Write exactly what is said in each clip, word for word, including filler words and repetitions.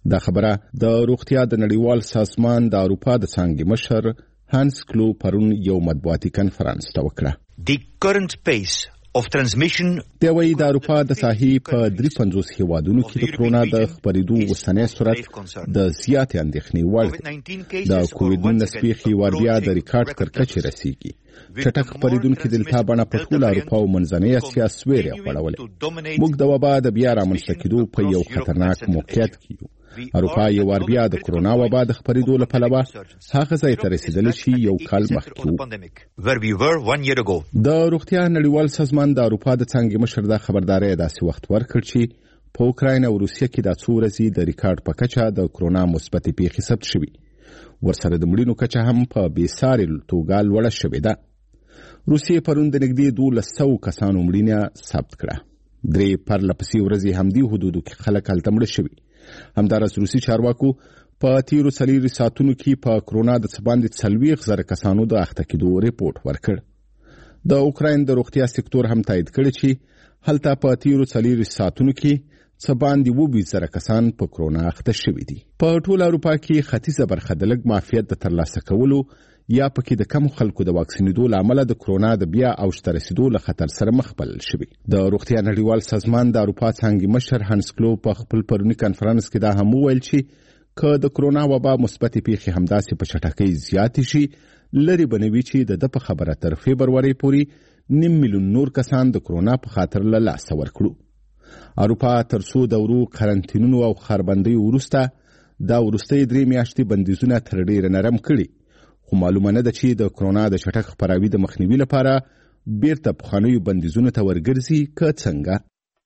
دا خبره د روغتیا د نړیوال سازمان د اروپا د څانګې مشر هانس کلو پرون یو مطبوعاتي کنفرانس ته وکړه. The current pace of transmission د وی د اروپا د ساحې په درې پنځوس هیوادونو کې د کرونا د خپرېدو اوسنی سرعت د زیاتې اندېښنې وړ دی. د کووډ نولس پیښې ور بیا د ریکارډ تر کچې رسیږي. چټک خپرېدونکې دلتا بڼه په ټوله اروپا او منځنۍ اسیا سویرې غوړولې. موږ د وبا د بیا رامنځته کېدو په یو خطرناک موقعیت کې یو. اروپا یو ور بیا د کرونا وبا د خپرېدو له پلوه هغه ځای ته رسېدلی چې یو کال مخکې وو. د روغتیا نړیوال سازمان د اروپا د څانګې مشر دا خبرداری داسې وخت ورکړ چې په اوکراین او روسیه کې دا څو ورځې د ریکارډ په کچه د کرونا مثبتې پیښې ثبت شوي. ورسره د مړینو کچه هم په بېسارې توګه لوړه شوې ده. روسیې پرون د نږدې دولس سوو کسانو مړینه ثبت کړه. درې پرله پسې ورځې همدې حدودو کې خلک هلته مړه شوي. همداراز روسي چارواکو په تیرو څلورو ساعتونو کې په کرونا د څه باندې څلوېښت زره کسانو د اخته کېدو ریپورټ ورکړ. د اوکراین د روغتیا سکتور هم تایید کړی چې هلته په تیرو څلورو ساعتونو کې څه باندې اووه زره کسان په کرونا اخته شوي دي. په ټوله اروپا کې ختیځه برخه د لږ معافیت د ترلاسه کولو یا پکې د کم خلکو د واکسینېدو له امله د کرونا د بیا اوج ته رسېدو له خطر سره مخ بلل شوي. د روغتیا نړیوال سازمان د اروپا څانګې مشر هانس کلو په خپل پروني کنفرانس کې دا هم وویل چې که د کرونا وبا مثبتې پیښې همداسې په چټکۍ زیاتې شي، لرې به نه وي چې د ده په خبره تر فبرورۍ پورې نیم میلیون نور کسان د کرونا په خاطر له لاسه ورکړو. اروپا تر څو دورو قرنطینونو او خاربندیو وروسته دا وروستۍ درې میاشتې بندیزونه تر ډېره نرم کړي. خو معلومه نه ده چې د کرونا د چټک خپراوي د مخنیوي لپاره بیرته پخوانیو بندیزونو ته ورګرځي که څنګه.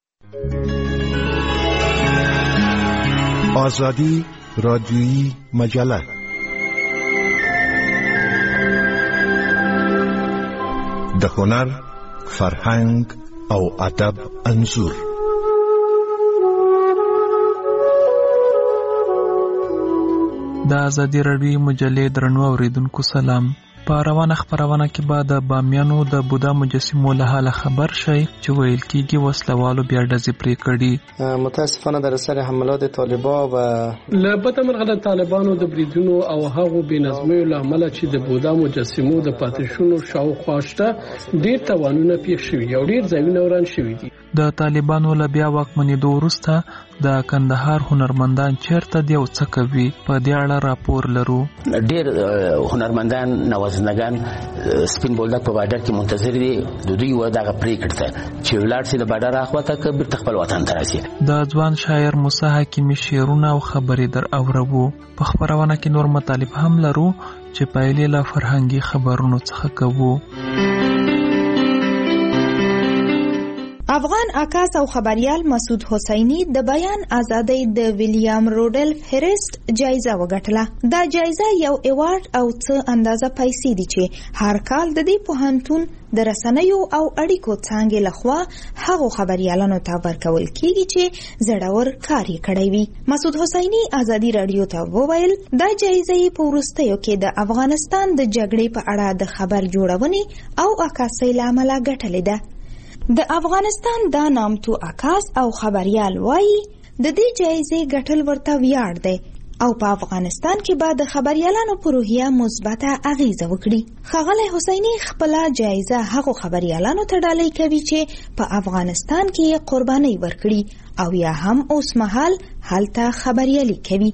آزادی رادیویی مجله د هنر، فرهنګ او ادب انځور. د ازادي راډیو مجلې درنو اوریدونکو سلام. په روانه خبرونه کې به د بامیانو د بودا مجسمو له حاله خبر شئ چې ویل کېږي وسلوالو بیا ډزې پرې کړي. متاسفانه در اثر حملات طالبان و له بدمرغه د طالبانو د بریدونو او هغو بېنظمیو له امله چې د بودا مجسمو د پاتې شونو شاوخوا شته ډېر تاوانونه پیښ شوي او ډېر ځایونه وران شوي دي. د طالبانو له بیا واکمنېدو وروسته د کندهار هنرمندان چیرته دي او څه کوي؟ په دې اړه راپور لرو. ډېر هنرمندان نوازنګان سپین بولدک په بارډر کې منتظر دي د دوی و دغه پریکړه ته چې ولاړ سي د بارډر اخواته که بیرته خپل وطن ته راسي. د ځوان شاعر موسی حکیمي شعرونه او خبرې در اورو. په خبرونه کې نور مطالب هم لرو چې پایلې له فرهنګي خبرونو څخه کوو. افغان عکاس او خبریال مسعود حسینی د بیان ازادۍ د ویلیام روډلف هریسټ جایزه وګټله. دا جایزه یو ایوارډ او څه اندازه پیسې دي چې هر کال د دې پوهنتون د رسنیو او اړیکو څانګې لخوا هغو خبریالانو ته ورکول کیږي چې زړور کار یې کړی وي. مسعود حسینی ازادي راډیو ته وویل دا جایزه یې په وروستیو کې د افغانستان د جګړې په اړه د خبر جوړونې او عکاسۍ له امله ګټلې ده. د افغانستان دا نامتو عکاس او خبریال وایي د دې جایزې ګټل ورته ویاړ دی او په افغانستان کې به د خبریالانو په روحیه مثبته اغیزه وکړي. ښاغلی حسیني خپله جایزه هغو خبریالانو ته ډالۍ کوي چې په افغانستان کې قربانۍ ورکړي او یا هم اوس مهال هلته خبریالي کوي.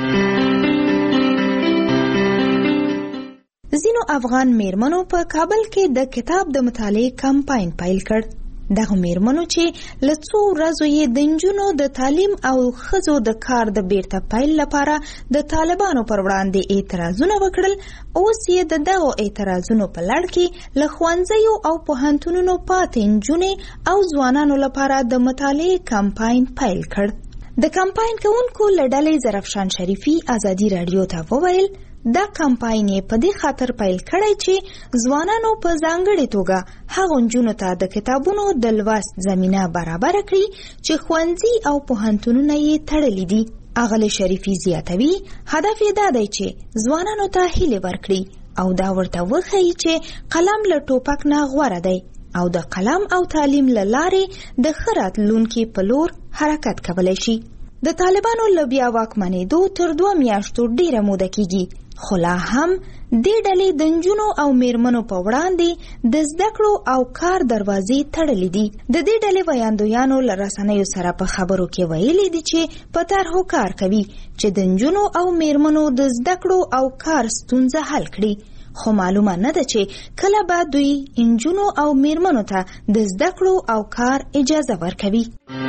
ځینو افغان میرمنو په کابل کې د کتاب د مطالعې کمپاین پیل کړ. دغه میرمنو چې له څو ورځو یې د نجونو د تعلیم او ښځو د کار د بیرته پیل لپاره د طالبانو پر وړاندې اعتراضونه وکړل، اوس یې د دغو اعتراضونو په لړ کې له ښوونځیو او پوهنتونونو پاتې نجونې او ځوانانو لپاره د مطالعې کمپاین پیل کړ. د کمپاین کوونکو له ډلې زرفشان شریفي ازادي راډیو ته وویل دا کمپاین یې په دې خاطر پیل کړی چې ځوانانو په ځانګړې توګه هغو نجونو ته د کتابونو د لوست زمینه برابره کړي چې ښوونځي او پوهنتونونه یې تړلي دي. اغلې شریفي زیاتوي هدف یې دا دی چې ځوانانو ته هیلې ورکړي او دا ورته وښیي چې قلم له ټوپک نه غوره دی او د قلم او تعلیم له لارې د ښه راتلونکي په لور حرکت کولی شي. د طالبانو له بیا واکمنېدو تر دوه میاشتو ډیره موده کیږي، خو لا هم دې ډلې د نجونو او میرمنو په وړاندې د زده کړو او کار دروازې تړلې دي. د دې ډلې ویاندویانو له رسنیو سره په خبرو کې ویلي دي چې په طرحو کار کوي چې د نجونو او میرمنو د زده کړو او کار ستونزه حل کړي، خو معلومه نه ده چې کله به دوی نجونو او میرمنو ته د زده کړو او کار اجازه ورکوي.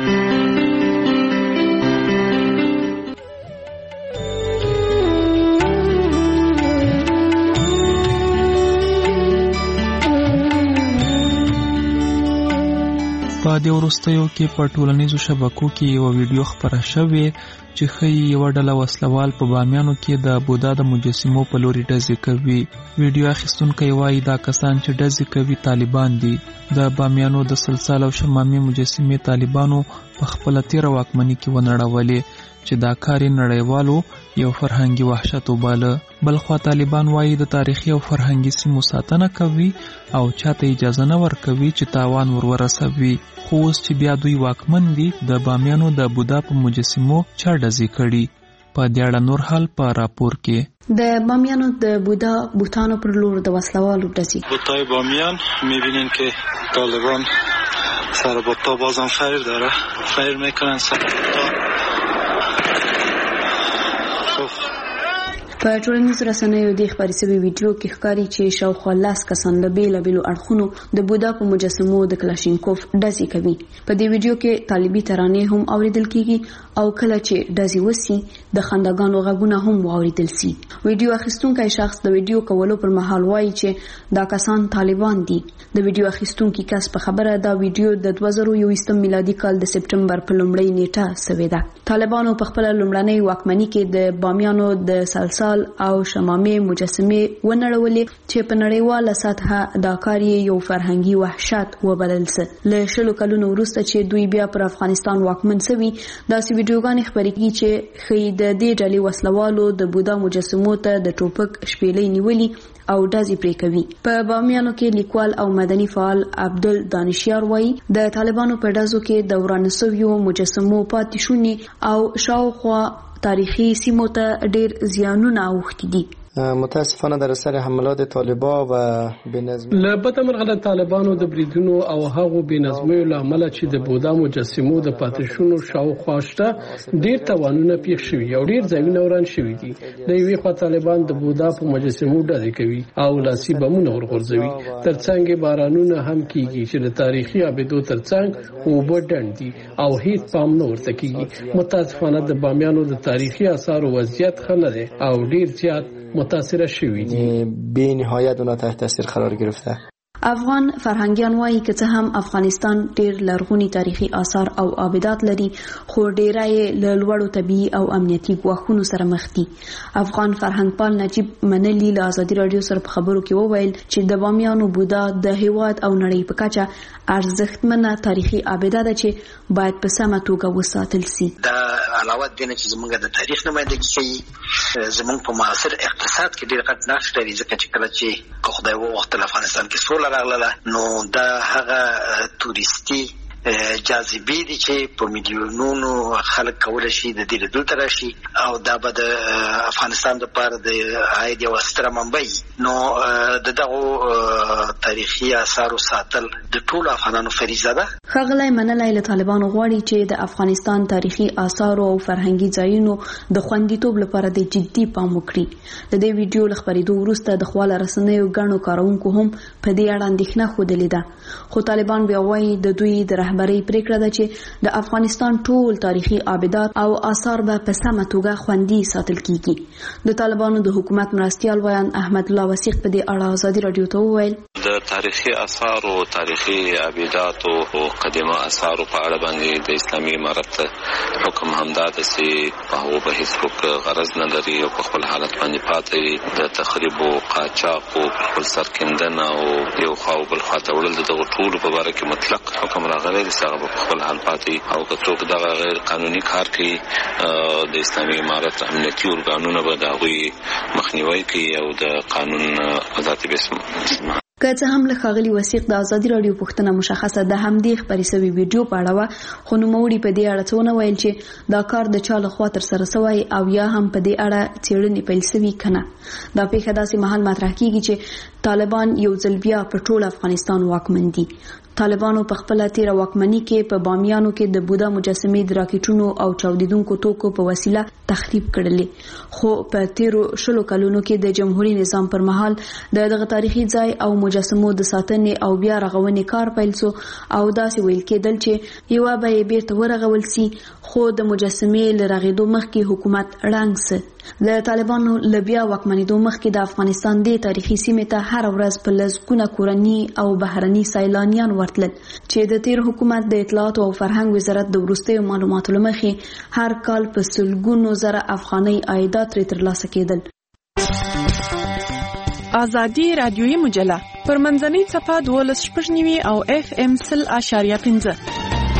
په دې وروستیو کې په ټولنیزو شبکو کې یو ویډیو خپره شوې چې ښیي یوه ډله وسلوال په بامیانو کې د بودا د مجسمو په لوري ډزې کوي. ویډیو اخیستونکی وایي دا کسان چې ډزې کوي طالبان دي. د بامیانو د سلسال او شمامې مجسمې طالبانو په خپله تیره واکمني کې ونړولې چې دا کار یې نړیوالو یو فرهنګي وحشت وباله. بلخوا طالبان وایي د تاریخي او فرهنګي سیمو ساتنه کوي او چاته اجازه نه ورکوي چې تاوان ور ورسوي. خو اوس چې بیا دوی واکمن دي، د بامیانو د بودا په مجسمو چا ډزې کړي. په دې اړه نور حال په راپور کې. د بامیانو د بودا بوتانو پر لور د وسلوالو ډزې. بوتای بامیان میبینین که طالبان سر بوتا بازم فیر داره، فیر میکنن سر بوتا. په ټولنیزو رسنیو د خبري سوي ویډیو کې ښکاري چې شاوخوا لاس کسان له بیلابیلو اړخونو د بودا په مجسمو د کلاشینکوف ډزې کوي. په دې ویډیو کې طالبي ترانې هم اوریدل کیږي او کله چې ډزې وسي د خنداګانو غږونه هم واوریدل سي. ویډیو اخیستونکی شخص د ویډیو کولو پر مهال وایي چې دا کسان طالبان دي. د ویډیو اخیستونکي کس په خبره دا ویډیو د دوه زره یو میلادي کال د سپټمبر په لومړۍ نیټه سوې ده. طالبانو په خپل لومړنۍ واکمنۍ کې د بامیانو د سلسال او شمامې مجسمې ونړولې چې په نړیواله سطحه دا کار یو فرهنګي وحشت وبلل سو. له شلو کلونو وروسته چې دوی بیا پر افغانستان واکمن سوي، داسې ویډیوګانې خپرې کیږي چې ښیي د دې ډلې وسلوالو د بودا مجسمو ته د ټوپک شپېلۍ نیولي او ډزې پرې کوي. په بامیانو کې لیکوال او مدني فعال عبدل دانشیار وایي د طالبانو په ډزو کې د ورانه سویو مجسمو پاتې شونې او شاوخوا تاریخي سیمو ته ډیر زیانونه اوښتي دي. متاسفانه در اثر حملات طالبان و بنظمی له بدمرغه د طالبانو د بریدونو او هغو بنظمیو له امله چې د بودا مجسمو د پاتشونو شاوخوا شته ډیر توانونه پیښ شوي او ډیر ځایونه وران شوي دي. د یوې خوا طالبان د بودا په مجسمو ډزې کوي او لاسي بمونه ورغورځوي، ترڅنګ بارانونه هم کیږي چې د تاریخي ابدو ترڅنګ اوبه ډنډ دي او هیڅ پام نه ورته کیږي. متاسفانه د بامیانو د تاریخي آثارو وضعیت ښه نه دی او ډیر زیات متاثر شوی دي. به نهایت اونا تحت تاثیر قرار گرفته. افغان فرهنګیان وایي که څه هم افغانستان ډیر لرغوني تاریخي آثار او آبدات لري، خو ډیره یې له لوړو طبیعي او امنیتي ګواښونو سره مخ دي. افغان فرهنګپال نجیب منلی له ازادي رادیو سره په خبرو کې وویل چې د بامیانو بودا د هیواد او نړۍ په کچه ارزښتمنه تاریخي آبده ده چې باید په سمه توګه وساتل سي. دا علاوه د دې چې زموږ د تاریخ نمایندګي کوي، زموږ په معاصر اقتصاد کې ډیر غټ نقش لري، ځکه چې کله چې خدای وغوښتل افغانستان کې سوله راغله، نو دا هغه توريستي جاذبې دي چې په میلیونونو خلک کولای شي د دې دلته راشي او دا به د افغانستان لپاره د عاید یو ستره منبع. نو د دغه تاریخي آثارو ساتل د ټولو افغانانو فریضه ده. ښاغلی منلی له طالبانو غواړي چې د افغانستان تاریخي آثارو او فرهنګي ځایونو د خوندیتوب لپاره د جدي پام وکړي. د دې ویډیو له خپرېدو وروسته د خواله رسنیو ګڼو کاروونکو هم په دې اړه اندېښنه ښودلې ده، خو طالبان بیا وایي د دوی د رهبرۍ پریکړه ده چې د افغانستان ټول تاریخي آبدات او آثار به په سمه توګه خوندي ساتل کیږي. د طالبانو د حکومت مرستیال ویان احمد الله وثیق په دې اړه ازادي رادیو ته وویل د تاریخي آثار او تاریخي آبدات او قدیمه آثار په اړه باندې د اسلامي امارت حکم همدا ده چې په هغه به هیڅ غرض نه لري او په خپل حالت باندې پاتې د تخریب او قاچاق او خپل سرکندنه او یو خو بل خاطر ول دغه ټول په اړه کې مطلق حکم راغلی دی چې په خپل حال پاتې او که څوک دغه غیر قانوني کار کوي د اسلامي امارت امنیتي ارګانونه به د هغوی مخنیوي کوي او د قانون ذاتي بسم که څه هم له ښاغلي وثیق د ازادي راډیو پوښتنه مشخصه د همدې خپرې سوي ویډیو په اړه وه، خو نوموړي په دې اړه څه ونه ویل چې دا کار د چا لخوا ترسره سوی او یا هم په دې اړه څېړنې پیل سوي که نه. دا پیښه داسې مهال مطرح کیږي چې طالبان یو ځل بیا په ټول افغانستان واکمن دي. طالبانو په خپله تیره واکمني کې په بامیانو کې د بودا مجسمې د راکټونو او چاودیدونکو توکو په وسیله تخریب کړلې، خو په تیرو شلو کلونو کې د جمهوریت نظام پر مهال د دغه تاریخي ځای او مجسمو د ساتنې او بیا رغونې کار پیل سو او داسې ویل کېدل چې یوه به یې بیرته ورغول سي، خو د مجسمې له رغېدو مخکې حکومت ړنګ سه. د طالبانو له بیا واکمنېدو مخکې د افغانستان دې تاریخي سیمې ته هره ورځ په لسګونه کورني او بهرني سیلانیان ورتلل چې د تیر حکومت د اطلاعاتو او فرهنګ وزارت د وروستیو معلوماتو له مخې هر کال په سلګونو زره افغانۍ عایدات ترې ترلاسه کېدل. ازادي رادیویي مجله پر منځنۍ څپه دولس شپږ نوي او اف ام سل اشاریه پنځه.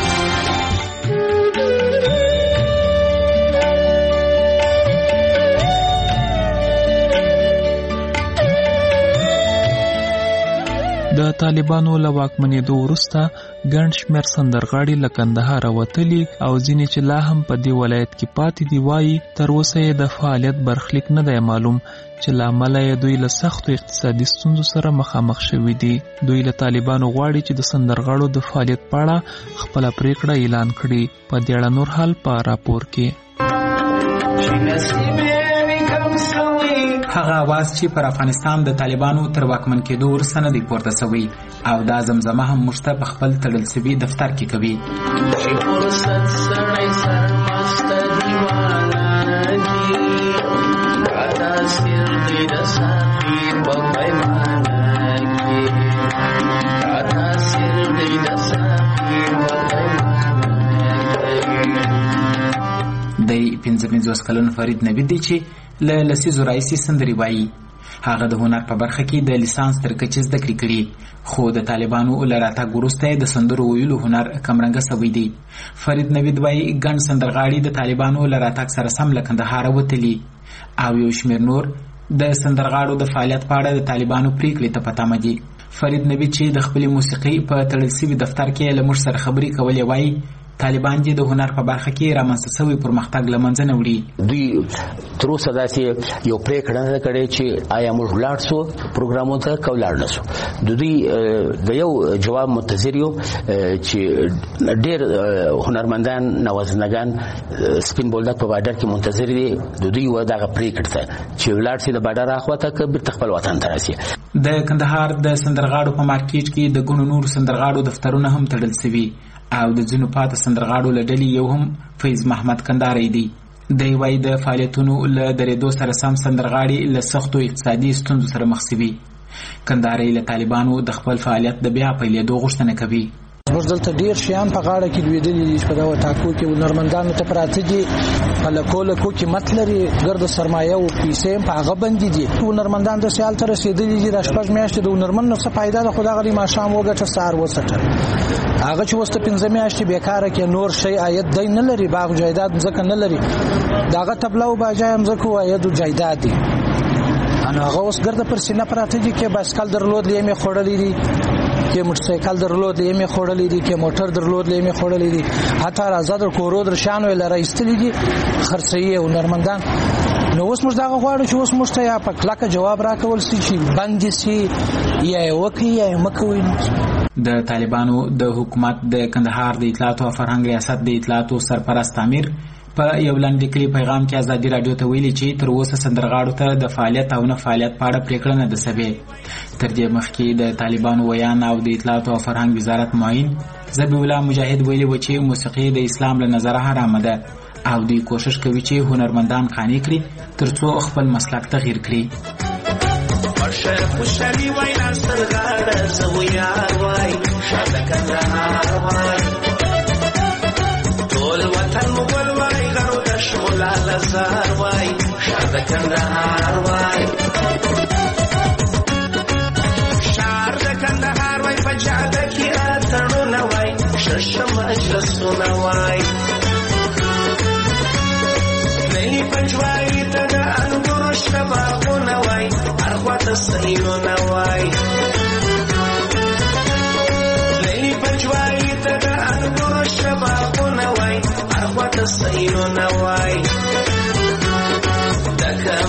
د طالبانو له واکمنېدو وروسته ګڼ شمېر سندرغاړي له کندهاره وتلي او ځینې چې لا هم په دې ولایت کې پاتې دي وایي تر اوسه یې د فعالیت برخلیک نه دی معلوم، چې له امله یې دوی له سختو اقتصادي ستونزو سره مخامخ شوي دي. دوی له طالبانو غواړي چې د سندرغاړو د فعالیت په اړه خپله پریکړه اعلان کړي. په دې اړه نور حال په راپور کې. هغه आवाज چې پر افغانستان د طالبانو تر واکمن کېدو وروسته نه دی پورته سوی او دا زمزمه هم موږ ته په خپل تړل سوي دفتر کې کوي. دی پنځه پنځوس کلن فرید نوید دی چې له لسیزو راهیسې سندرې وایي. هغه د هنر په برخه کې د لیسانس تر کچې زده کړې کړي، خو د طالبانو له راتګ وروسته یې د سندرو ویلو هنر کمرنګه سوی دی. فرید نوید وایي ګڼ سندرغاړي د طالبانو له راتګ سره سم له کندهاره وتلي او یو شمېر نور د سندرغاړو د فعالیت په اړه د طالبانو پریکړې ته په تمه دي. فرید نوید چې د خپلې موسیقۍ په تړل سوي دفتر کې له موږ سره خبرې کولې وایي طالبان دې د هنر په برخه کې رامنځته سوی پرمختګ له منځه نه وړي. دوی تر اوسه داسې یو پریکړه نه کړې چې آیا موږ ولاړ سو پروګرامونو ته که ولاړ نه سو. د دوی د یو جواب منتظر یو چې ډېر هنرمندان نوازنګان سپین بولدک په بارډر کې منتظر دي د دوی و دغه پریکړه ته چې ولاړ سي د بارډر اخواته که بیرته خپل وطن ته راسي. د کندهار د سندرغاړو په مارکیټ کې د ګڼو نورو سندرغاړو دفترونه هم تړل سوي او د ځینو پاته سندرغاړو له ډلې یو هم فیض محمد کندهاری دی. دی وایي د فعالیتونو له درېدو سره سم سندرغاړي له سختو اقتصادي ستونزو سره مخ سوي. کندهاری له طالبانو د خپل فعالیت د بیا پیلېدو غوښتنه کوي. موږ دلته ډیر شیان په غاړه کې لوېدلي دي چې په دغه ټاکو کې هنرمندانو ته پراته دي، په لکو لکو قیمت لري، ګرد سرمایه او پیسې هم په هغه باندې دي. هنرمندان داسې حال ته رسېدلي دي د شپږ میاشتې د هنرمند نو څه فایده ده، خو دغه دی ماښام وګټه سهار وڅټه. هغه چې اوس ته پنځه میاشتې بیکاره کې نور شی عاید دی نه لري، باغ جایداد ځکه نه لري، د هغه تبله او باجای هم ځکه عاید او جایداد دي. نو هغه اوس ګرده پر سینه پراته دي کې بایسکل درلود یې مې خوړلی دي، کې موټرسایکل درلود یې مې خوړلی دي، کې موټر درلود یې مې خوړلی دي، حتی راځه در کورو در شانو یې لره ایستلي دي خرڅوي هنرمندان. نو اوس موږ دغه غواړو چې اوس موږ ته یا په کلکه جواب راکول سي چې بند سي یا یې وکړي یا یې مه کوئ. د طالبانو د حکومت د کندهار د اطلاعاتو او فرهنګ ریاست د اطلاعاتو سرپرست امیر په یو لاندې کلی پیغام کې ازادي رادیو ته ویلي چې تر اوسه سندرغاړو ته د فعالیت او نه فعالیت په اړه پریکړه نه ده سوې. تر دې مخکې د طالبانو ویان او د اطلاعاتو او فرهنګ وزارت معین ذبیح الله مجاهد ویلي و چې موسیقي د اسلام له نظره حرامه ده او دوی کوشش کوي چې هنرمندان قانع کړي تر څو خپل مسلک تغییر کړي. خوشالي وای نسترغاړه زویار وای شاده کندهار وای ټول وطن مغول وای غرو د شغل لزار وای شاده کندهار وای شار د کندهار وای په جاده کې اتړونه وای شش مجلسونه وای نه پنځوي ته د انګور شبابونه وای ارخوات سینونه وای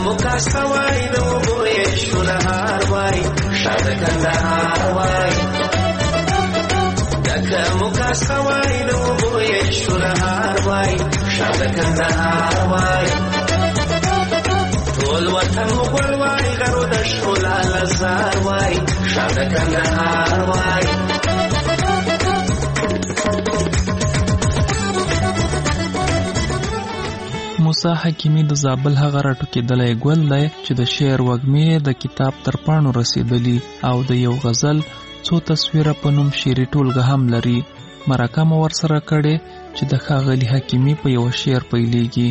مکا سوای نو بوې شولهار وای شاد کندهار وای دکه مکا سوای نو بوې شولهار وای شاد کندهار وای ټول وطن مغول وای غرو د شولا لزار وای شاد کندهار وای موسی حکیمی د زابل هغه راټوکېدلی ګل دی چې د شعر وږمې د کتاب تر پاڼو رسېدلي او د یو غزل څو تصویره په نوم شعري ټولګه هم لري. مرکه مو ورسره کړې چې د ښاغلي حکیمي په یو شعر پیلېږي.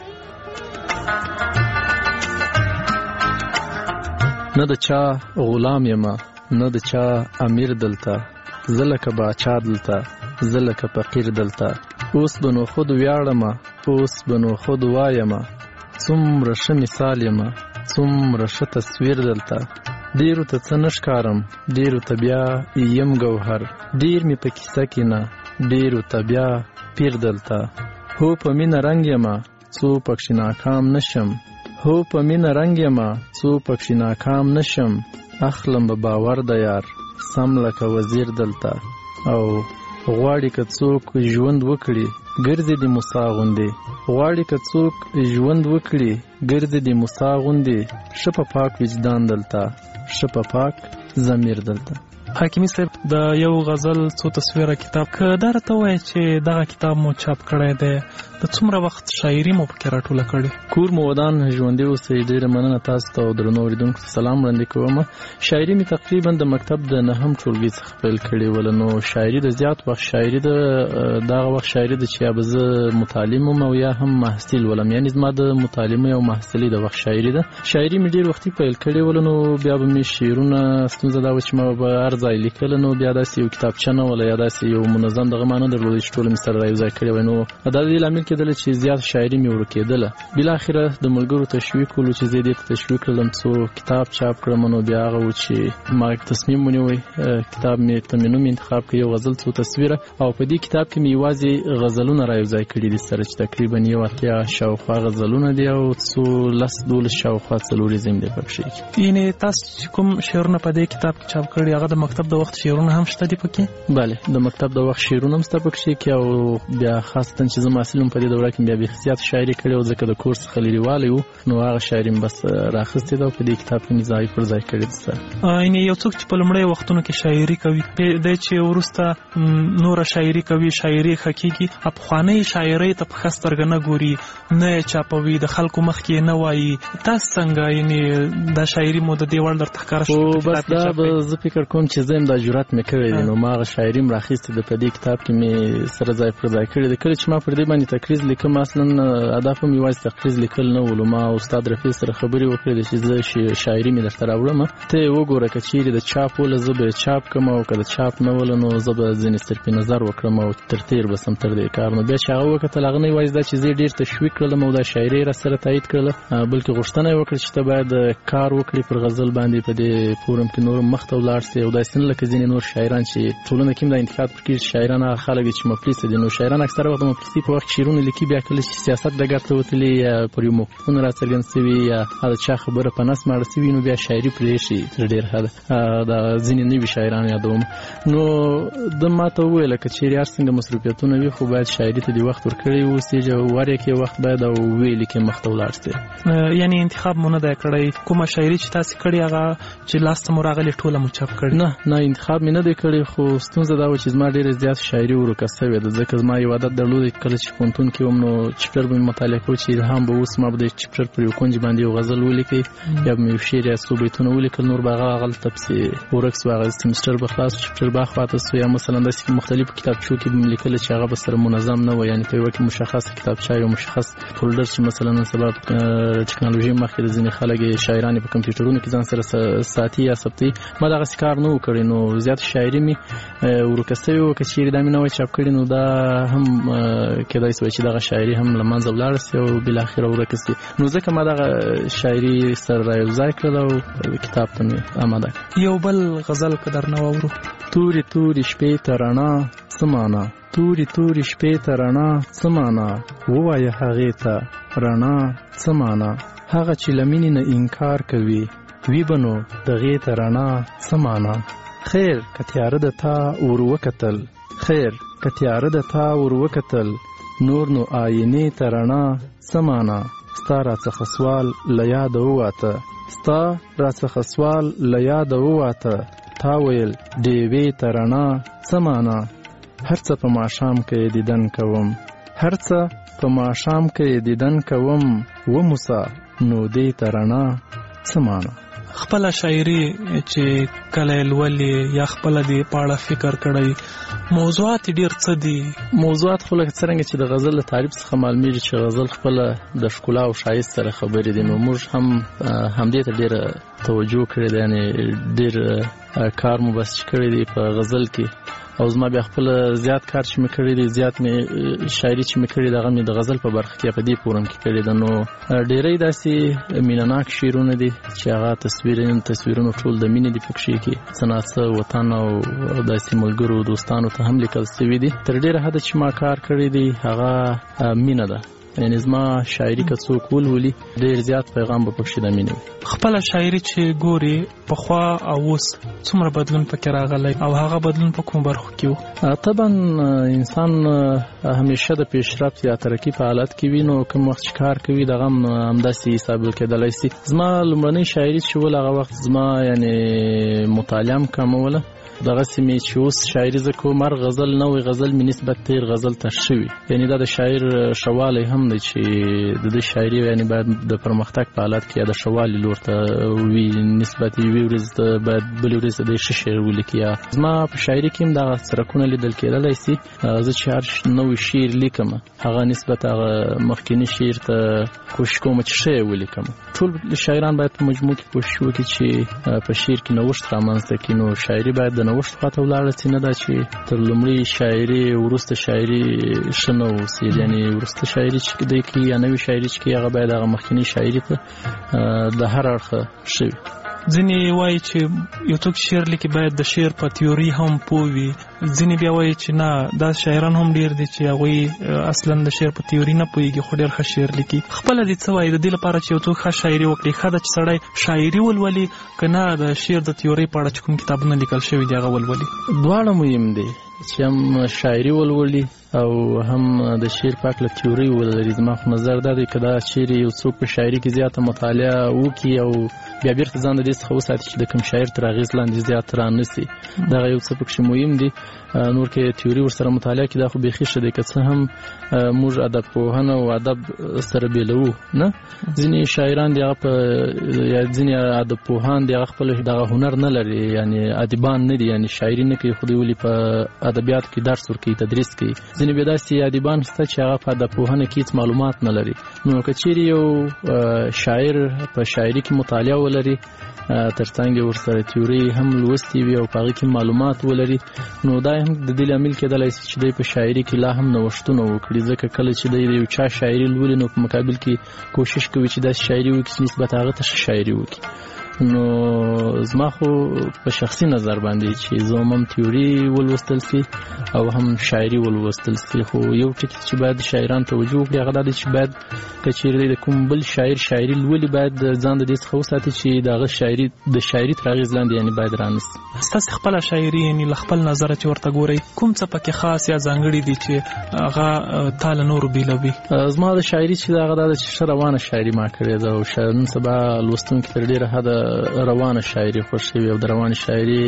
نه د چا غلام یمه نه د چا امیر دلته زه لکه باچا دلته زه لکه فقیر دلته اوس به نو خود ویاړمه اوس به نو خود وایمه څومره ښه مثال یمه څومره ښه تصویر دلته ډېرو ته څه نه ښکارم ډېرو ته بیا یم ګوهر ډېر مې په کیسه کې نه ډېرو ته بیا پیر دلته هو په مینه رنګ یمه څو پکښې ناکام نشم هو په مینه رنګ یمه څو پکښې ناکام نشم اخلم به باور د یار سم لکه وزیر دلته او غواړي که څوک ژوند وکړي ګرځي د موسی غوندې غواړي که څوک ژوند وکړي ګرځي د موسی غوندې ښه په پاک وجدان دلته ښه په پاک ضمیر دلته. حکیمي صاحب د یو غزل څو تصویره کتاب که دا راته ووایې چې دغه کتاب مو چاپ کړی دی د څومره وخت شاعري مو پکې راټوله کړې؟ کور مو ودان ژوندي اوسئ. ډېره مننه تاسو ته او درنو اورېدونکو ته سلام وړاندې کوم. شاعري مې تقریبا د مکتب د نهم ټولګي څخه پیل کړې وله نو شاعري د زیات وخت شاعري د دغه وخت شاعري د چې یا به زه متعلم وم او یا هم محصل ولم یعنې زما د متعلمۍ او محصلۍ د وخت شاعري ده. شاعري مې ډېر وختي پیل کړې وله نو بیا به مې شعرونه ستونزه دا وه چې ما به هر ځای لیکله نو بیا داسې یو کتابچه نه وله یا داسې یو منظم دغه ما نه درلوده چې ټوله مې سره رایوځای کړې وای نو دا د دې لامل کېدله چې زیات شاعري مې ورکېدله. بالاخره د ملګرو تشویق ولو چې زه دې ته تشویق کړلم څو کتاب چاپ کړم نو بیا هغه و چې ما تصمیم ونیوی کتاب مې ته مې نوم انتخاب کړ یو غزل څو تصویره او په دې کتاب کې مې یوازې غزلونه رایوځای کړي دي سره چې تقریبا یو اتیا شاوخوا غزلونه دي او څو لس دولس شاوخوا څلوریزم دی پکښې. یعنې تاسو چې کوم شعرونه په دې کتاب کې چاپ کړي هغه د مکتب د وخت شعرونه هم شته دي پکې؟ بله د مکتب د وخت شعرونه هم شته پکښې کې او بیا خاصتا چې زه محصل وم په دې دوره کې بیا بیا زیات شاعري کړې او ځکه د کور څخه لرې والی و نو هغه شاعري مې بس راخیستې ده او په دې کتاب کې مې ځای پر ځای کړې ده سره. یعنې یو څوک چې په لومړی وختونو کې شاعري کوي دی چې وروسته نوره شاعري کوي شاعري ښه کېږي پخوانۍ شاعرۍ ته په ښه سترګه نه ګوري نه یې چاپوي د خلکو مخکې یې نه وایي تاسو څنګه یعنې دا شاعري مو د دې وړ درته ښکاره شوه؟ بس دا به زه فکر کوم چې زه یم دا جرأت مې کړی دی نو ما هغه شاعري م راخیستې ده په دې کتاب کې مې سره ځای پر ځای کړې ده. کله چې ما پر دې باندې تقریض لیکم اصلا هدف هم یوازې تقریض لیکل نه ولو ما استاد رفیع سره خبرې وکړې چې زه شاعري مې درته راوړم ته یې وګوره که چیرې د چاپ وله زه به یې چاپ کړم او که د چاپ نه وله نو زه به ځینې صرفي نظر وکړم او تر تېر به سم تر دې کار نو بیا چې هغه وکتل هغه نه یوازې دا چې زه ډېر تشویق کړلم او دا شاعري را سره تایید کړله بلکې غوښتنه یې وکړه چې ته باید کار وکړې پر غزل باندې په دې فورم کې نور مخ ته ولاړ سې او داسې نه لکه ځینې نور شاعران چې ټولنه کې هم دا انتقاد پکې شاعران هغه خلک دي چې مفلسه دي نو شاعران اکثره وخت د مفلسي په وخت شعرونه لیکي بیا کله چې سیاست ډګر ته وتلي یا پر یو موقفونه راڅرګند سوي یا د چا خبره په نس ماړه سوي نو بیا شاعري پرېښي تر ډېر حده دا ځینې نوي شاعران یادوم نو ده ما ته وویله که چیرې هر څنګه مصروفیتونه وي خو باید شاعري ته دې وخت ورکړی اوسېږي او ور یې کې وخت باید او ویې لیکې مخ ته ولاړ سې. یعنې انتخاب مو نه دی کړی کومه شاعري چې تاسې کړې هغه چې لاسته مو راغلې ټوله مو چاپ کړې؟ نه نه انتخاب مې نه دی کړی خو ستونزه دا وه چې زما ډېره زیات شاعري ورکه سوې ده ځکه زما یو عادت درلودی کله چې پوهنتون کې وم نو چپټر به مې مطالعه کوو چې الهام به اوس ما به د چپټر پر یو کونج باندې یو غزل ولیکئ یا به مې یو شعر یا څو بیتونه ولیکل نور به هغه هغلته پسې ورک سو هغه سیمسټر به خلاص چپټر به خواته سو یا مثلا داسې مختلفو کتابچو کې به مې لیکله چې هغه به سره منظم نه وه یعنې په یوه کې مشخصه کتابچه یو مشخص فولډر چې مثلا نن سبا ټکنالوژي مخکې د ځینې خلک شاعران په کمپیوټرونو کې ځان سره ساتي یا ثبتوي ما دغسې کار نه و کړی نو زیات شاعري مې ورکه سوې وه که چیرې دا مې نه وای چاپ کړې نو دا هم کېدای سوی چې دغه شاعري هم له منځه ولاړه سي او بالاخره ورکه سي نو ځکه ما دغه شاعري سره رايوځای کړله او کتاب ته مې آماده کړه. یو بل غزل که درنه واورو. تورې تورې شپې ته رڼا څه معنا تورې تورې شپې ته رڼا څه معنا ووایه هغې ته رڼا څه معنا هغه چې لمینې نه انکار کوي وی بنو دغې ته رڼا څه معنا خیر که تیاره د تا ور وکتل خیر که تیاره د تا ور وکتل نور نو آینې ته رڼا څه معنا ستا راڅخه سوال له یاده وواته ستا راڅخه سوال له یاده وواته تا ویل ډیوې ته رڼا څه معنا هر څه په ماښام کې دیدن کوم هر څه په ماښام کې دیدن کوم و موسی نو دې ته رڼا څه معنا خپل شاعري چې کله لولي یا خپل دی پاړه فکر کړی موضوعات ډیر څه دي موضوعات خو لکه څنګه چې د غزل له تعریف څخه معلومیږي چې غزل خپل د ښکلا او ښایست سره خبرې دي نو موږ هم همدې ته ډیر توجه کړی دی یعنی ډیر کار مو بس کړی دی په غزل کې او زما بیا خپل زیات کار چې مې کړی دی زیات مې شاعري چې مې کړی دغه مې د غزل په برخه کې په دې فورم کې کړی ده نو ډېری داسې مینهناک شعرونه دي چې هغه تصویرونه تصویرونه ټول د مینې دي پکښې کې څه ناڅه وطن او داسې ملګرو دوستانو ته هم لیکل سوي دي تر ډېره حده چې ما کار کړی دی هغه مینه ده یعنی زما شاعري که څوک ولولي ډېر زیات پیغام به پکښې د مینې وي خپله شاعري چې ګوري پخوا او اوس څومره بدلون پکې راغلی او هغه بدلون په کوم برخو کې و طبعا انسان همیشه د پیشرفت یا ترقي په حالت کې وي نو کوم وخت چې کار کوي دغه هم همداسې حسابل کېدلی سي زما لومړنۍ شاعري چې ول هغه وخت زما یعنی مطالعه هم کموله دغه سیمې چې اوس شاعري زه کوم هر غزل نوې غزل مې نسبت تیر غزل ته شوي یعنی دا د شاعر شوالی هم دی چې د دې شاعري یعنی باید د پرمختګ په حالت کې یا د شوالي لور ته وي نسبت یوې ورځې ته باید بلې ورځې ته د ښه شعر ولیکي یا زما په شاعري کې هم دغه څرکونه لیدل کېدلی سي زه چې هر نوی شعر لیکم هغه نسبت هغه مخکیني شعر ته کوشش کوم چې ښه یې ولیکم ټول شاعران باید په مجموع کې کوشش وکړي چې په شعر کې نوښت رامنځته کړي نو شاعري باید د نوښت خواته ولاړه سي نه دا چې تر لومړۍ شاعري وروسته شاعري ښه نه اوسي یعنې وروسته شاعري چې دی کې یا نوې شاعري چې کې هغه باید هغه مخکینۍ شاعري ته د هر اړخه ښه وي ځینې وایي چې یو څوک شعر لیکي باید د شعر په تیوري هم پوه وي ځینې بیا وایي چې نه دا شاعران هم ډېر دي چې هغوی اصلا د شعر په تیوري نه پوهېږي خو ډېر ښه شعر لیکي خپله دې څه وایي د دې لپاره چې یو څوک ښه شاعري وکړي ښه ده چې سړی شاعري ولولي که نه د شعر د تیورۍ په اړه چې کوم کتابونه لیکل شوي دي هغه ولولي دواړه مهم دي چې هم شاعري ولولي او هم د شعر په هکله تیوري ولري زما خو نظر دا دی که دا شعر یو څوک په شاعري کې زیاته مطالعه وکړي او بیا بیرته ځان د دې څخه وساتي چې د کوم شاعر تر اغېز لاندې زیات رانسي دغه یو څه پکښې مهم دي نور کې تیوري ورسره مطالعه کړي دا خو بیخي ښه دی که څه هم موږ ادب پوهنه او ادب سره بېلوو نه ځینې شاعران دي هغه په یا ځینې ادب پوهان دي هغه خپل دغه هنر نه لري یعنې ادیبان نه دي یعنې شاعري نه کوي خو دوی ولې په ادبیاتو کې درس ورکوي تدریس کوي ځینې بیا داسې ادیبان شته چې هغه په ادب پوهنه کې هېڅ معلومات نه لري نو که چیرې یو شاعر په شاعري کې مطالعه ولري ترڅنګ ورسره تیوري هم لوستي وي او په هغې کې معلومات ولري نو دا هم د دې لامل کېدلی شي چې دی په شاعري کې لا هم نوښتونه وکړي ځکه کله چې دی د یو چا شاعري لولي نو په مقابل کې کوشش کوي چې داسې شاعري وکړي چې نسبت هغه ته ښه شاعري وکړي نو زما خو په شخصي نظر باندې چې زه هم تیوري ولوستل سي او هم شاعري ولوستل سي خو یو ټکي چې باید شاعران توجه وکړي هغه دا دی چې باید که چیرې د کوم بل شاعر شاعري لولي باید ځان د دې څخه وساتي چې د هغه شاعري د شاعري تر اغېز لاندې یعنې باید رانسي ستاسې خپله شاعري یعنې له خپل نظره چې ورته ګورئ کوم څه پکې خاص یا ځانګړي دي چې هغه تا له نورو بېلوي زما د شاعري چې هغه دا ده چې ښه روانه شاعري ما کړې ده او نن سبا لوستونکي تر ډېره حده روانه شاعري خوښوي او د روانې شاعري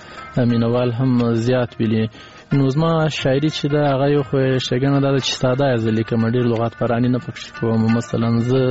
مینوال هم زیات ویلي نو زما شاعري چې ده هغه یو خو ښېګڼه دا ده چې ساده یې زه لیکم ډېر لغات پراني نه پکښې کوم مثلا زه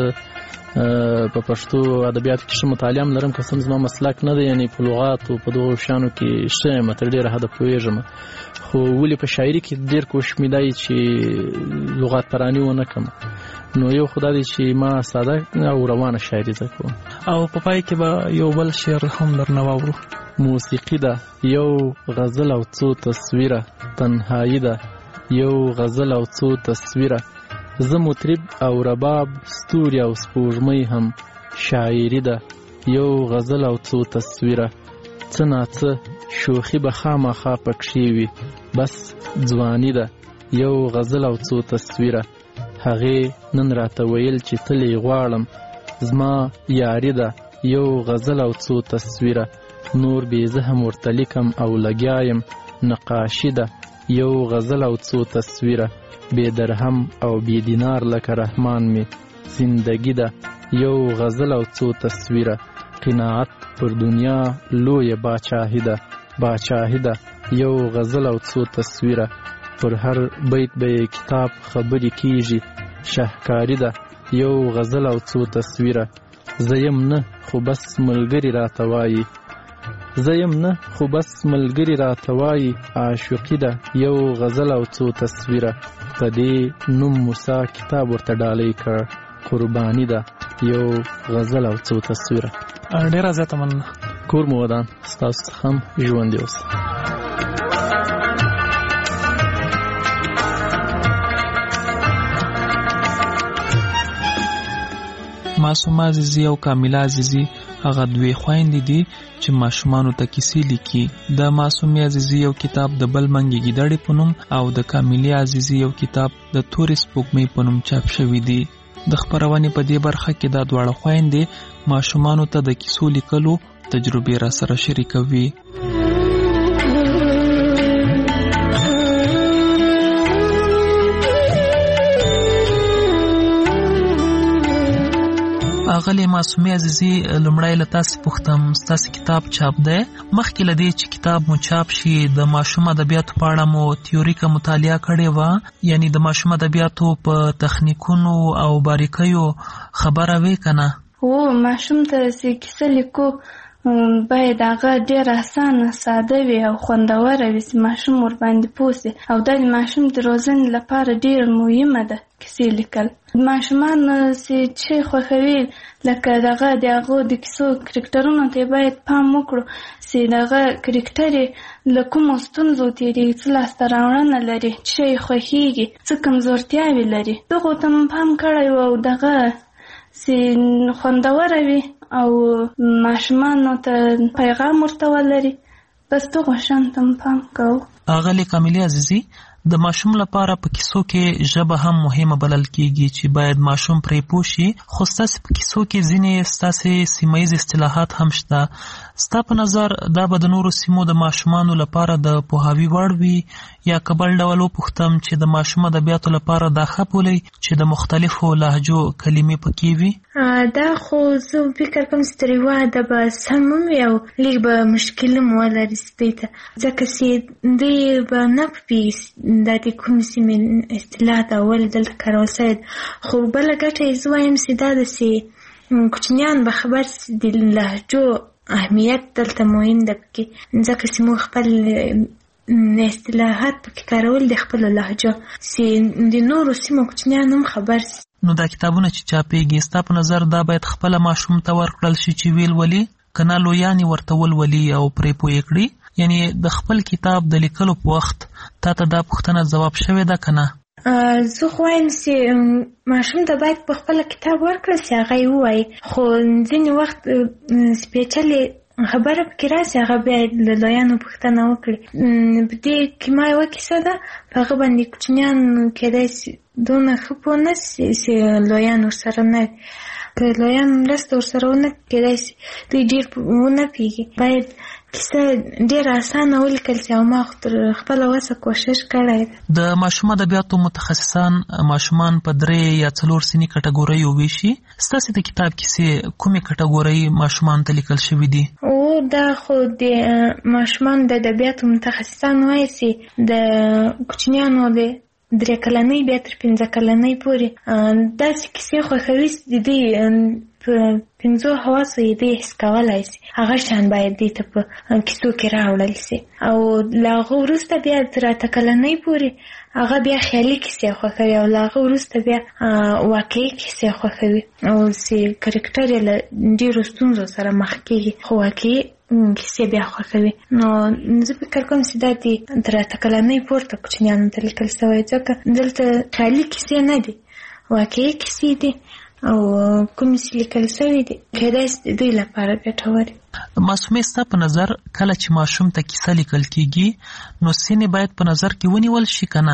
په پښتو ادبیاتو کې ښه مطالعه هم لرم که څه زما مسلک نه دی یعنې په لغاتو په دغو شیانو کې ښه یم تر ډېره حده پوهېږم خو ولې په شاعري کې ډېر کوشش مې دی چې لغات پراني ونه کړم نو یو خدا دی چې ما ساده او روانه شاعري زده کوم او په پای کې به یو بل شعر هم درنه واورو موسیقي ده یو غزل او څو تصویره تنهایی ده یو غزل او څو تصویره زه مطرب او رباب ستوري او سپوږمۍ هم شاعري ده یو غزل او څو تصویره څه ناڅه شوخي به خامخا پکښې وي بس ځواني ده یو غزل او څو تصویره هغې نن راته ویل چې تل یې غواړم زما یاری ده یو غزل او څو تصویره نور بې زهم ورته لیکم او لګیا یم نقاشي ده یو غزل او څو تصویره بې درهم او بې دینار لکه رحمان می زندگی ده یو غزل او څو تصویره قناعت پر دنیا لویه باچاهی ده باچاهی ده یو غزل او څو تصویره پر هر بیت به کتاب خبرې کیږي شهکاری ده یو غزل او څو تصویره زیم نه خو بس ملګری راته وایي زیم نه خو بس ملګری راته وایي عاشقي ده یو غزل او څو تصویره په دې نوم موسی کتاب ورته ډالۍ کړ قرباني ده یو غزل او څو تصویره. ډېره زیاته مننه. کور مو ودان، ستاسو څخه هم ژوندي اوسئ. معصومه عزیزي او کامله عزیزي هغه دوی خويندې دي چې ماشومانو ته کیسې لیکي. د معصومه عزیزي یو کتاب د بل منګي ګیدړې په نوم او د کامله عزیزي یو کتاب د تورې سپوږمۍ په نوم چاپ شوی دی. د خبرونې په دې برخه کې دا دواړه خويندې ماشومانو ته د کیسو لیکلو تجربې را سره شریکوي. اغلی معصومه عزیزي لمړی له تاسو پوښتم ستاسو کتاب چاپ دی. مخکې له دې چې کتاب مو چاپ شي د ماشوم ادبیاتو په اړه مو تیوریکه مطالعه کړې وه، یعنی د ماشوم ادبیاتو په تخنیکونو او باریکیو خبره وې کنه؟ هو، ماشوم ته چې کیسه لیکو باید هغه ډېر اسانه ساده وي او خوندوره وي چې ماشوم ورباندې پوه سي، او دا د ماشوم د روزنې لپاره ډېر مهمه ده کیسې لیکل. ماشومان چې خوښوي لکه دغه د هغو د کیسو کرکټرونو ته باید پام وکړو چې دغه کرکټر یې له کومو ستونزو تېرېږي، څه لاسته راوړنه لري، څه یې خوښېږي، څه کمزورتیاوې لري. دغو ته م پام کړی و او دغه چې خوندوره وي او ماشومانو ته پیغام ورته ولري، بس دغو شیانو ته م پام کوو. اغلې کاملې عزیزي، د ماشوم لپاره په کیسو کې ژبه هم مهمه بلل کیږي چې باید ماشوم پرې پوه شي، خو ستاسې په کیسو کې ځینې ستاسې سیمه ییز اصطلاحات هم شته. ستا په نظر دا به د نورو سیمو د ماشومانو لپاره د پوهاوي وړ وي، یا که بل ډول وپوښتم چې د ماشوم ادبیاتو لپاره دا ښه بولئ چې د مختلفو لهجو کلمې پکې وي؟ دا خو زه فکر کوم چې تر یوه حده به سم هم وي او لږ به مشکل هم ولري سپي ته، ځکه چې دوی به نه پوهېږي دا د کومې سیمې اصطلاح ده ولې دلته کارول سوې ده. خو بله ګټه یې زه وایم چې دا ده چې کوچنیان به خبر سي د لهجو اهمیت دلته مهم ده پکې، ځکه چې موږ خپل اصطلاحات پکې کارول د خپلو لهجو چې د نورو سیمو کوچنیان هم خبر سي. نو دا کتابونه چې چاپېږي ستا په نظر دا باید خپله ماشوم ته ورکړل شي چې ویل ولي، که نه لویان یې ورته ولولي او پرې پوه کړي؟ یعنی د خپل کتاب د لیکلو په وخت تا ته دا پوښتنه ځواب شوې ده که نه؟ زه خو وایم چې ماشوم ته باید په خپله کتاب ورکړل سي، هغه یې ووایي، خو ځینې وخت سپېڅلې خبره پکې راسي هغه بیا له لویانو پوښتنه وکړي. په دې کې ما یوه کیسه ده، په هغه باندې کوچنیان کیدای سي دونه ښه پوه نه سي چې لویان ورسره نه وي، که لویان مرسته ورسره ونه کیدای سي دوی ډېر ونه پوهېږي. باید کیسه ډېره اسانه ولیکل سي او ما تر خپله وسه کوشش کړی ده. د ماشوم ادبیاتو متخصصان ماشومان په درې یا څلور سني کټګوریو ویشي. ستاسې د کتاب کیسې کومې کټګورۍ ماشومانو ته لیکل شوي دي؟ او دا خو د ماشومان د ادبیاتو متخصصان وایي چې د کوچنیانو د درې کلنۍ بیا تر پنځه کلنۍ پورې داسې کیسې خوښوي چې د دوی په پنځو حواسو یې دوی حس کولی سي، هغه شیان باید دوی ته په کیسو کې راوړل سي. او له هغه وروسته بیا تر اته کلنۍ پورې هغه بیا خیالي کیسې خوښوي او له هغه وروسته بیا واقعي کیسې خوښوي او چې کرکټر یې له ډېرو ستونزو سره مخ کېږي، خو واقعي کیسې بیا خوښوي. نو زه فکر کوم چې دا د تر اته کلنۍ پورته کوچنیانو ته لیکل سوی، ځکه دلته خیالي کیسې نه دي، واقعي کیسې دي او کومې چې لیکل سوي دي کیدای سي د دوی لپاره ګټورې. معصومې، ستا په نظر کله چې ماشوم ته کیسه لیکل کېږي نو سینې باید په نظر کې ونیول شي که نه؟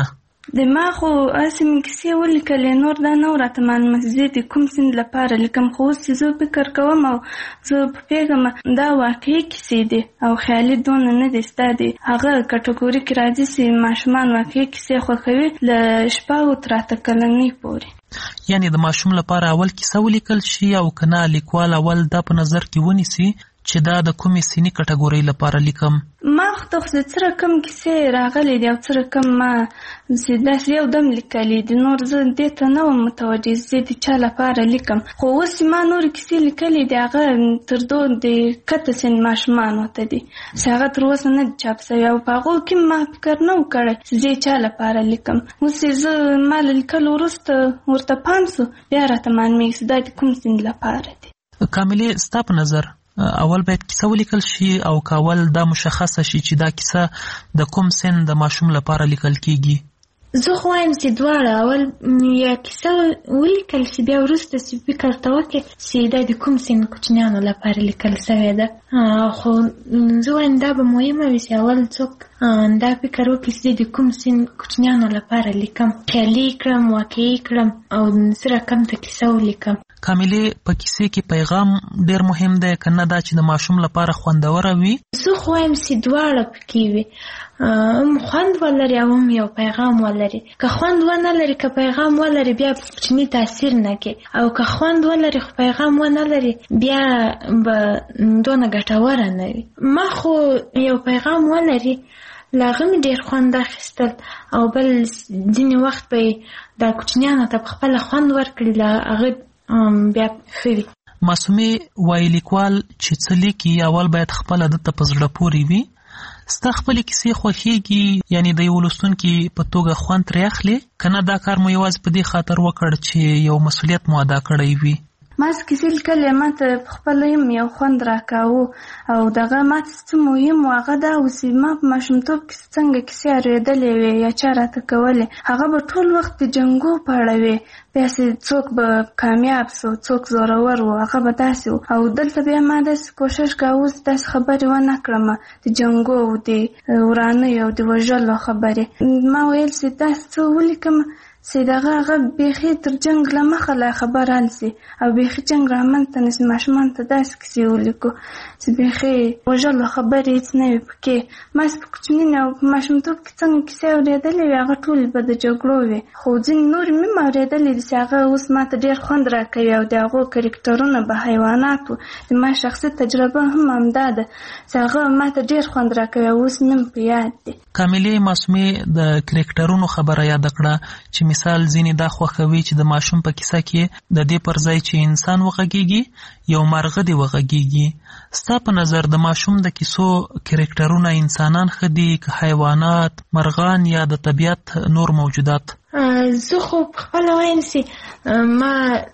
د ما خو اسې مې کیسې ولیکلې نور دا نه راته معلومه زه د کوم سیند لپاره لیکم خو اوس چې زه فکر کوم او زه پوهېږم دا واقعي کیسې دي او خیالي دونه نه دي ستا د هغه کټګوري کې راځي چې ماشومان واقعي کیسې خوښوي له شپږو تر اته کلنۍ پورې. یعنې د ماشوم لپاره اول کیسه ولیکل شي او که نه لیکوال اول دا په نظر کې ونیسي چې دا د کومې سینې کټګورۍ لپاره لیکم؟ ما خو څه څه رقم کیسې راغلي دي او څه رقم ما چې داسې یو دم لیکلي دي نور زه دې ته نه وم متوجه زه د چا لپاره لیکم خو اوس ما نور کیسې لیکلي دي هغه تر دو د کته سن ماشومانو ته دي چې هغه تر اوسه نه دي چاپ سوي او په هغو کې ما فکر نه و کړی چې زه چا لپاره لیکم. اوس زه ما له لیکلو وروسته ورته پام سو بیا راته معلومېږي چې دا د کوم سن لپاره دي. کاملې ستا په نظر اول باید کیسه ولیکل شي او کاول دا مشخصه شي چې دا کیسه د کوم سن د ماشوم لپاره لیکل کیږي؟ زه خو وایم چې دواړه اول یا کیسه ولیکل شي بیا وروسته چې فکر ته وکړي چې دا د کوم سن کوچنیانو لپاره لیکل سوې ده. خو زه وایم دا به مهمه وي چې اول څوک دا فکر وکړي چې د کوم سن کوچنیانو لپاره لیکم خیالي کړم واقعي کړم او څه رقم ته کیسه ولیکم. کاملې په کیسې کې پیغام ډېر مهم دی که نه دا چې د ماشوم لپاره خوندوره وي؟ زه خو وایم چې دواړه پکې وي هم خوند ولري او هم یو پیغام ولري. که خوند ونه لري که پیغام ولري بیا کوچني تاثیر نه کوي او که خوند ولري خو پیغام ونه لري بیا به دونه ګټوره نه وي. ما خو یو پیغام ولري له هغه مې ډېر خوند اخیستل او بل ځینې وخت به دا کوچنیانو ته په خپله خوند ورکړي له هغه بیا ښه وي. معصومې وایي لیکوال چې څه لیکي اول باید خپله ده ته په زړه پورې وي. ستا خپلې کیسې خوښېږي یعنې د یو لوستونکي په توګه خوند ترې اخلي که نه دا کار مو یوازې په دې خاطر وکړ چې یو مسؤلیت مو ادا کړی وي؟ ما چې کیسې لیکلې ما ته پخپله یم یو خوند راکاوه او دغه ما ته څه مهم و هغه دا و چې ما په ماشومتوب کې څنګه کیسې اورېدلې وې یا چا راته کولې هغه به ټول وخت د جنګو په اړه وې بیا چې څوک به کامیاب سو څوک زورور و هغه به داسې و او دلته بیا ما داسې کوشش کوه اوس داسې خبرې ونه کړم د جنګو او د ورانیو او د وژلو خبرې. ما ویل چې داسې څه ولیکم چې دغه هغه بیخي تر جنګ له مخه لا خبر حل سي او بیخي جنګ رامنځته نه سي ماشومانو ته داسې کیسې ولیکو چې بیخي وژلو خبرې هېڅ نه وي پکې. ما چې په کوچني او په ماشومتوب کې څنګه کیسې اورېدلې وې هغه ټولې به د جګړو وې خو ځینې نورې مې هم اورېدلې دي چې هغه اوس ما ته ډېر خوند راکوي او د هغو کرکټرونه به حیوانات وو. د ما شخصي تجربه هم همدا ده چې هغه ما ته ډېر خوند راکوي او اوس مې هم په یاد دي. کاملې معصومې د کرکټرونو خبره یاده کړه چې مثال ځینې دا خوښوي چې د ماشوم په کیسه کې د دې پر ځای چې انسان وغږیږي یو مرغه دې وغږیږي. ستا په نظر د ماشوم د کیسو کرکټرونه انسانان ښه دي که حیوانات مرغان یا د طبیعت نور موجودات؟ زه خو پخپله وایم چې ما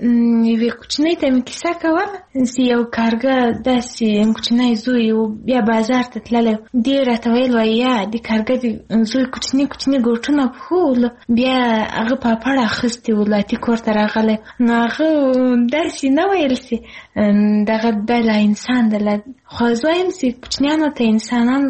یوې کوچنۍ ته مې کیسه کوله چې یو کارګه داسې کوچنی زوی و بیا بازار ته تللی دې راته ویل وایي یا د کارګه د زوی کوچني کوچني ګوټونه پښو ولو بیا هغه پاپړ اخیستې و لاتي کور ته راغلی نو هغه داسې نه ویل چې دغه دا لا انسان ده خو زه وایم چې کوچنیانو ته انسانان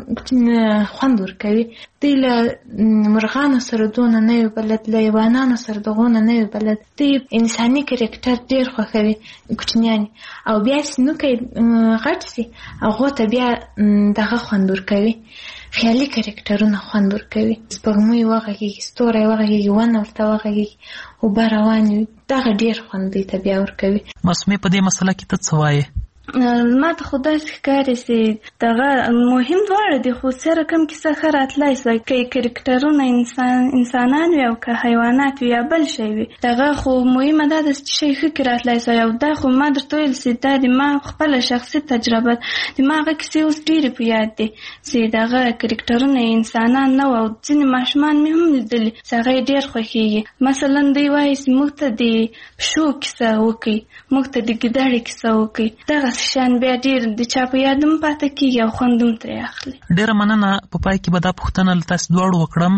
خوند ورکوي دوی له مرغانو سره دونه نه وي بلد له حیوانانو سره دغونه نه وي بلد دوی انساني کرکټر ډېر خوښوي کوچنیان او بیا چې نوکی غټ سي هغو ته بیا دغه خوند ورکوي خیالي کرکټرونه خوند ورکوي سپوږمۍ وغږېږي ستوری وغږېږي ونه ورته وغږېږي اوبه روانې وي دغه ډېر خوند دوی ته بیا ورکوي. معصومې په دې مسله کې ته څه وایې؟ ما ته خو داسې ښکاري چې دغه مهم دواړه دي خو څه رقم کیسه ښه راتلی سوی که یې کرکټرونه انسان انسانان وي او که حیوانات وي یا بل شی وي دغه خو مهمه دا ده چې شی ښه کې راتلی سوی او دا خو ما درته ویل چې دا د ما خپله شخصي تجربه د ما هغه کیسې اوس ډېرې په یاد دي چې دغه کرکټرونه انسانان نه وو او ځینې ماشومان مې هم لیدلي چې هغه یې ډېر خوښېږي. مثلا دوی وایي چې موږ ته د پشو کیسه وکړي موږ ته د ګیدړې کیسه وکړي دغه شان بیا ډېر د چا په یاد هم پاته کېږي او خوند هم ترې اخلي. ډېره مننه. په پای کې به دا پوښتنه له تاسو دواړو وکړم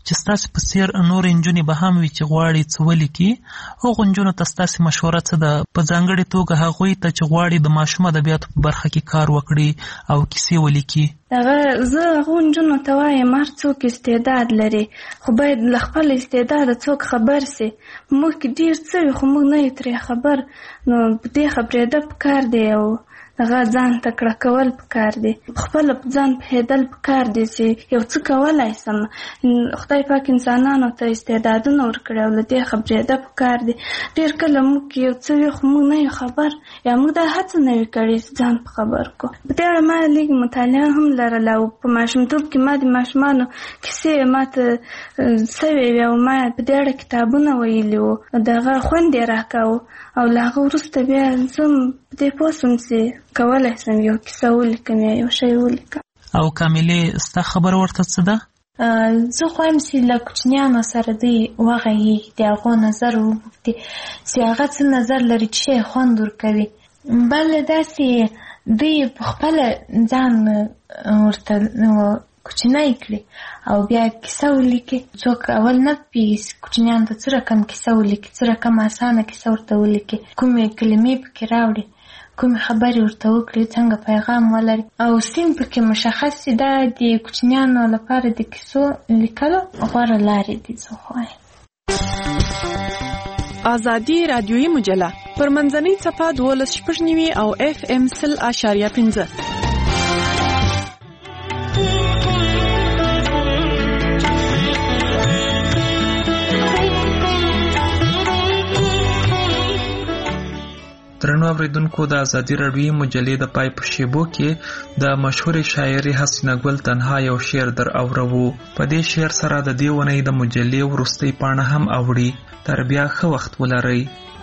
چې ستاسو په څیر نور انجونې به هم وي چې غواړي څه ولیکي، هغو نجونو ته ستاسو مشوره څه ده؟ په ځانګړې توګه هغوی ته چې غواړي د ماشوم ادبیاتو په برخه کې کار وکړي او کیسې ولیکي. هغه زه هغو نجونو ته وایم هر څوک استعداد لري، خو باید له خپل استعداده څوک خبر سي. موږ کې ډېر څه وي خو موږ نه یو ترې خبر، نو په دې خبرېده پکار دی او هغه ځان ته کړه کول پکار دی، خپله په ځان پوهېدل پکار دی چې یو څه کولی سم. خدای پاک انسانانو ته استعدادونه ورکړي او له دې خبرېده پکار دی. ډېر کله موږ کې یو څه وي خو موږ نه یو خبر، یا موږ دا هڅه نه وي کړې چې ځان په خبر کړو. په دې اړه ما لږ مطالعه هم لرله او په ماشومتوب کې ما د ماشومانو کیسې ما ته سوې وې او ما په دې اړه کتابونه ویلي وو، د هغه خوند یې راکاوه او له هغه وروسته بیا زه په دې پوه سوم چې کولی سم یو کیسه ولیکم یا یو شی ولیکم. او کاملې ستا خبره ورته څه ده؟ زه خوایم چې له کوچنیانو سره دوی وغږېږي، د هغو نظر وپوښتي چې هغه څه نظر لري چې شی خوند ورکوي. بله داسې دوی په خپله ځان ورته کوچنی کړي او بیا کیسه ولیکي. څوک اول نه پوهېږي کوچنیانو ته څه رقم کیسه ولیکي، څه رقم اسانه کیسه ورته ولیکي، کومې کلمې پکې راوړي، کومې خبرې ورته وکړي، څنګه پیغام ولري او سیم پکې مشخص شي. دا د کوچنیانو لپاره د کیسو لیکلو غوره لارې دي. زه خوایم ازادي رادیویي مجله پر منځنۍ څپه دولس شپږ نوي او اف ام سل اشاریه پنځه. درنو اوریدونکو، د ازادي راډیویي مجلې د پای په شیبو کې د مشهور شاعرې حسینه ګل تنها یو شعر در اورو. په دې شعر سره د دې ونې د مجلې وروستۍ پاڼه هم اوړي. تر بیا ښه وخت ولرئ.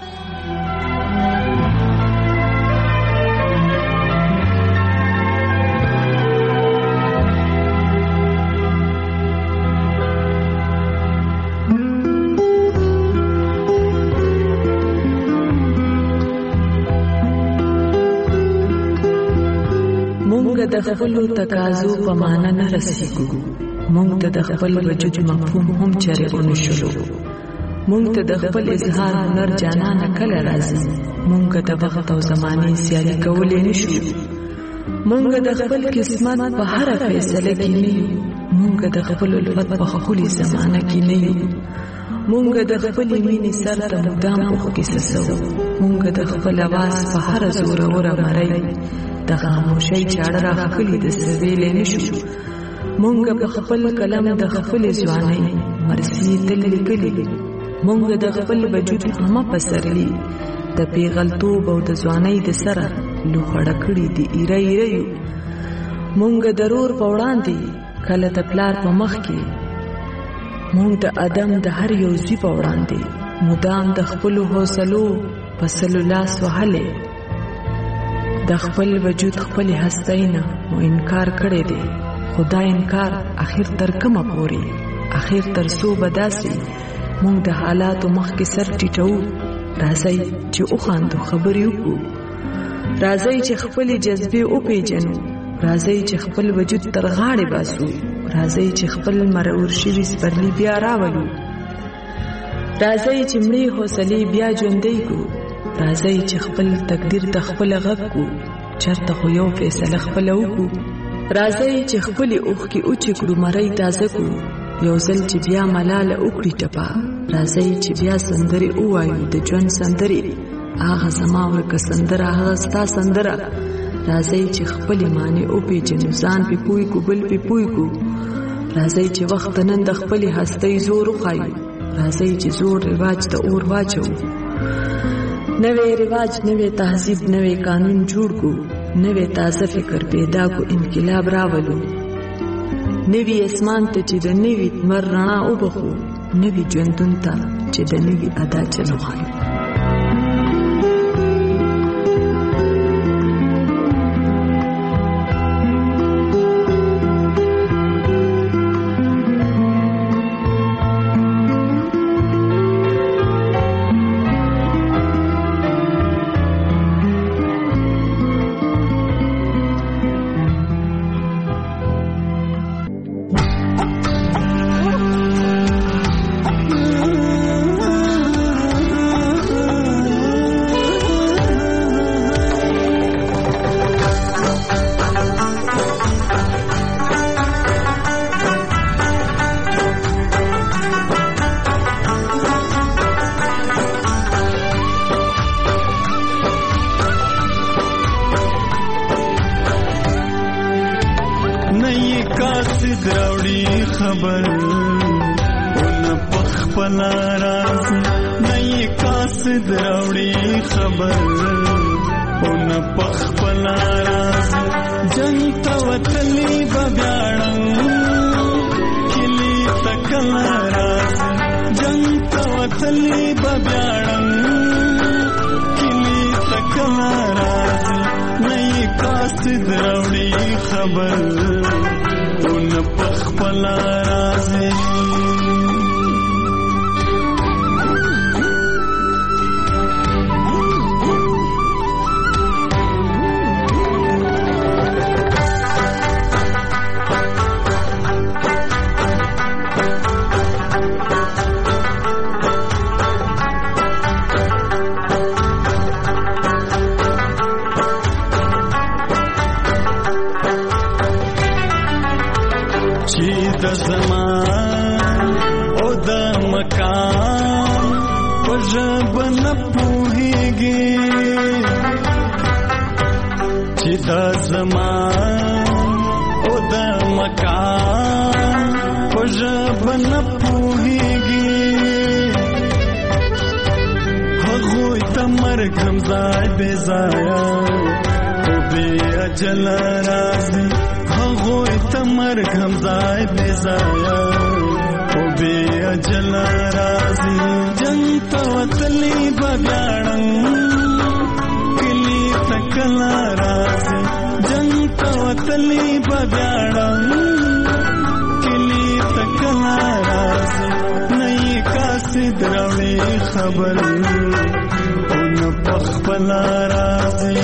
د خپل تقاضو په معنا نه رسیږو، مونږ ته د خپل وجود مفهوم هم چرې ونشلو، مونږ ته د خپل اظهار هنر جانانه کله راځي، مونږ د وخت او زمانې سیالي کولې نشو، مونږ د خپل قسمت په هر فیصله کې نه یو، مونږ د خپل الفت په خولي زمانه کې نه یو، مونږ د خپل مینې سر ته مدام په کیسه سو، مونږ د خپل आवाज په هر زور اور مړی د خاموشۍ چاړه راخلي د سویلې نشو، مونږ په خپل کلم د خپل ځوانۍ مرسي تل لیکلي، مونږ د خپل وجود هم په سرلی د پیغلتوب او د ځوانۍ د سره لوخړه کړي دي ایره ایره یو، مونږ ضرور په وړاندې کله د پلار په مخ کې، مونږ د ادم د هر یو زی په وړاندې مدام د خپل حوصلو په سلو لاس وهلې، د خپل وجود خپل هستینا مو انکار کړی دی، خدا انکار اخر تر کومه پوري، اخر تر سو بداسي مونږ د حالاتو مخ کې سر ټیټو، راځي چې او خاندو خبرې وکړو، راځي چې خپل جذبه او پیجنو، راځي چې خپل وجود تر غاړې باسو، راځي چې خپل مرور شوي سپرلی بیا راولو، راځي چې مړې حوصلې بیا ژوندۍ کو، راځي چې خپل تقدیر ته خپل غږ کو، چرته خو یو فیصله خپل وکړو، راځي چې خپل اوخ کې اوچ کړو مړی تازه کو، یو ځل چې بیا ملاله وکړي ټپه، راځي چې بیا سندري ووایو د ژوند سندري، هغه زما ورکه سندره هغه ستا سندره، راځي چې خپل معنی او پیژنو ځان په پوي کو بل په پوي کو، راځي چې وخت نن د خپل هستۍ زور وخایو، راځي چې زور رواج ته اور واچو، نوې رواج نوې تهذیب نوې قانون جوړ کو، نوې تازه فکر پیدا کو، انقلاب راولو، نوې اسمان ته چې د نوې مر رڼا وبخو، نوې ژوندون ته چې د نوې ادا چلو خایو. قاصد راوړي خبر ون پخپل راز نه قاصد راوړي خبر ون پخپل راز جنت وتلی بغاړم کلی تکل راز جنت وتلی بغاړم کلی تکل راز نه قاصد راوړي خبر ون پخپل راز د زمان او د مکان په ژبه نه پوهېږي چې د زمان او د مکان په ژبه نه پوهېږي هغوی ته مرګ هم ځای بې ځایه او بې اجله راځي هغوی ته مرګ هم ځای بې ځایه او بې اجله راځي جنګ ته وتلي به ویاړم کلي ته کله راځي جنګ ته وتلي به ویاړم کلي ته کله راځي نه یې قاصد راوړي خبر او نه پخپله راځي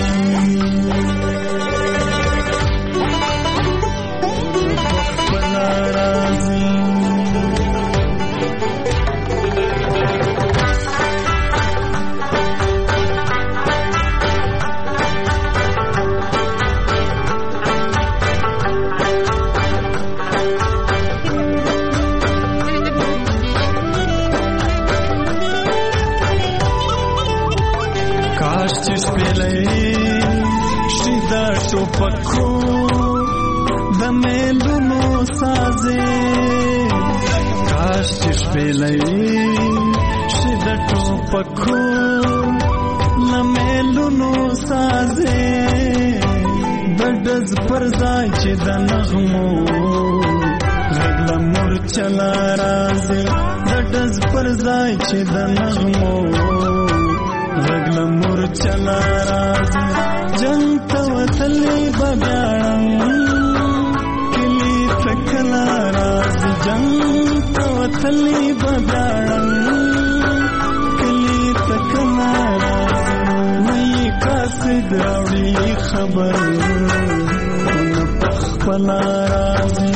ټوپکو د میلونو سازې کاش چې شپېلۍ شي د ټوپکو له میلونو سازې د ډز پر ځای چې د نغمو غږ له مورچله راځي د ډز پر ځای چې د نغمو غږ له مورچله راځي جنګ ته وتلی به ویاړم کلي ته کله راځي جنګ ته وتلی به ویاړم کلي ته کله راځي نه یې قاصد راوړي خبر نه پخپله راځي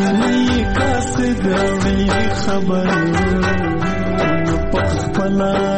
خبر پخپلا